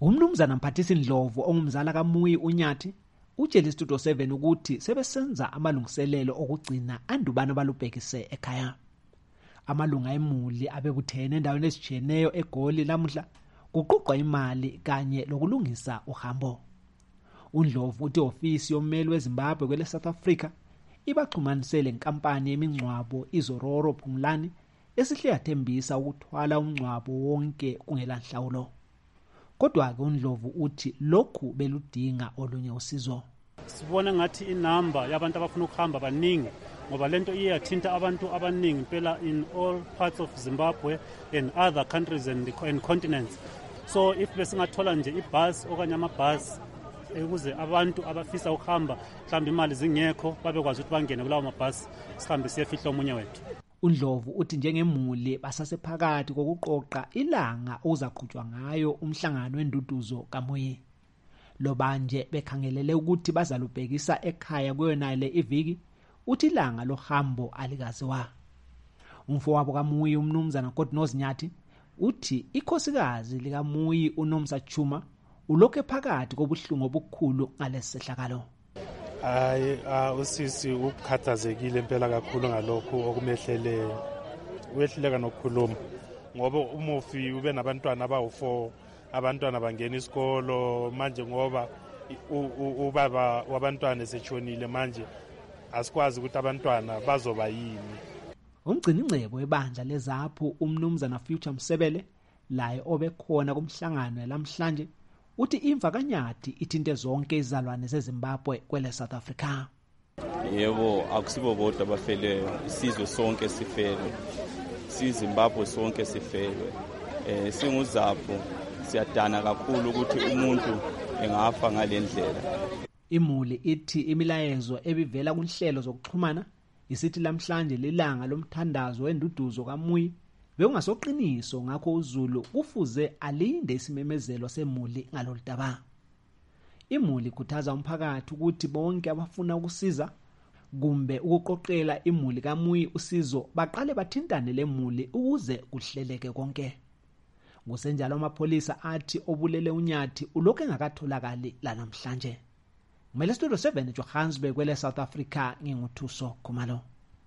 Umnumzana Mphathisi Ndlovu ongumzala kaMuyi uNyathi utshela Studio 7 ukuthi sebesenza amalungiselelo okugcina andubana balubhekise ekhaya. Amalunga emuli abebuthene endaweni ezitshiyeneyo eGoli lamuhla kuqoqwa imali kanye lokulungisa uhambo. uNdlovu uthi ofisi yommeli weZimbabwe kwele South Africa ibaxhumanisele inkampani yemingcwabo iZororo Phumlani esihle yathembisa ukuthwala umngcwabo wonke kungelanhlawulo. Kodwa-ke uNdlovu uthi lokhu beludinga olunye usizo. Sibona ngathi inamba yabantu abafuna ukuhamba baningi ngoba lento iyathinta abantu abaningi impela in all parts of Zimbabwe and other countries and continents. So if besingathola nje ibus okanye amabus ukuze abantu abafisa ukuhamba mhlawumbe imali zingekho babekwazi ukuthi bangene kulawo mabus sihambe siyefihla omunye wethu. uNdlovu uthi njengemuli basasephakathi kokuqoqa ilanga ozaqhutshwa ngayo umhlangano wenduduzo kaMuyi. Lo banje bekhangelele ukuthi bazalubhekisa ekhaya kuyona le iviki uthi ilanga lohambo alikaziwa. Umfowabo kaMuyi umnumzana Godnoz Nyathi uthi ikhosikazi likaMuyi uNomsa Chuma ulokhu ephakathi kobuhlungu obukhulu ngalesehlakalo. Usisi ukhathazekile impela kakhulu ngalokho okumehleleyo. Wehluleka nokukhuluma ngoba umufi ube nabantwana abawu4, abantwana bangena isikolo manje ngoba ubaba wabantwana esetshonile manje asikwazi ukuthi abantwana bazoba yini. Umgcini ingcebo ebandla leZAPHU umnumzana Future Msebele laye obekhona kumhlangano lamhlanje uthi imva kaNyathi ithinte zonke izalwane zeZimbabwe kwele South Africa. Yebo, akusibo bodwa abafeleyo, isizwe sonke sifele. SiZimbabwe sonke sifele. SinguZAPHU siyadana kakhulu ukuthi umuntu engafa ngalendlela. Imuli ithi imilayezo ebivela kunhlelo zokuxhumana isithi lamhlanje lilanga lomthandazo wenduduzo kaMuyi bekungasoqiniso ngakho uZulu kufuze alinde isimemezelo semuli ngaloludaba. Imuli ikhuthaza umphakathi ukuthi bonke abafuna ukusiza kumbe ukuqoqela imuli kaMuyi usizo baqale bathintane lemuli ukuze kuhleleke konke. Ngosenjalo amapholisa athi obulele uNyathi ulokhu engakatholakali lanamhlanje. Ngumele Studio 7 eJohannesburg kwele South Africa nginguthuso Khumalo.